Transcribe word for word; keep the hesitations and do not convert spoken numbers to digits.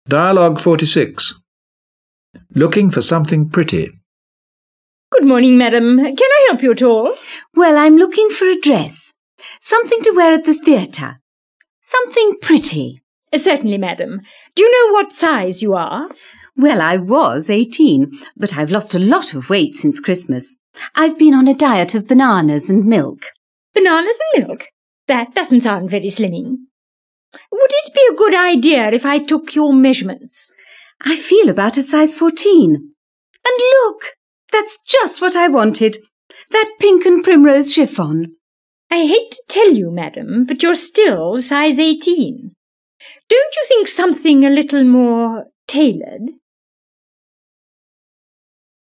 Dialogue forty-six. Looking for something pretty. Good morning, madam. Can I help you at all? Well, I'm looking for a dress. Something to wear at the theatre. Something pretty. Certainly, madam. Do you know what size you are? Well, I was eighteen, but I've lost a lot of weight since Christmas. I've been on a diet of bananas and milk. Bananas and milk? That doesn't sound very slimming. Would it be a good idea if I took your measurements? I feel about a size fourteen. And look, that's just what I wanted. That pink and primrose chiffon. I hate to tell you, madam, but you're still size eighteen. Don't you think something a little more tailored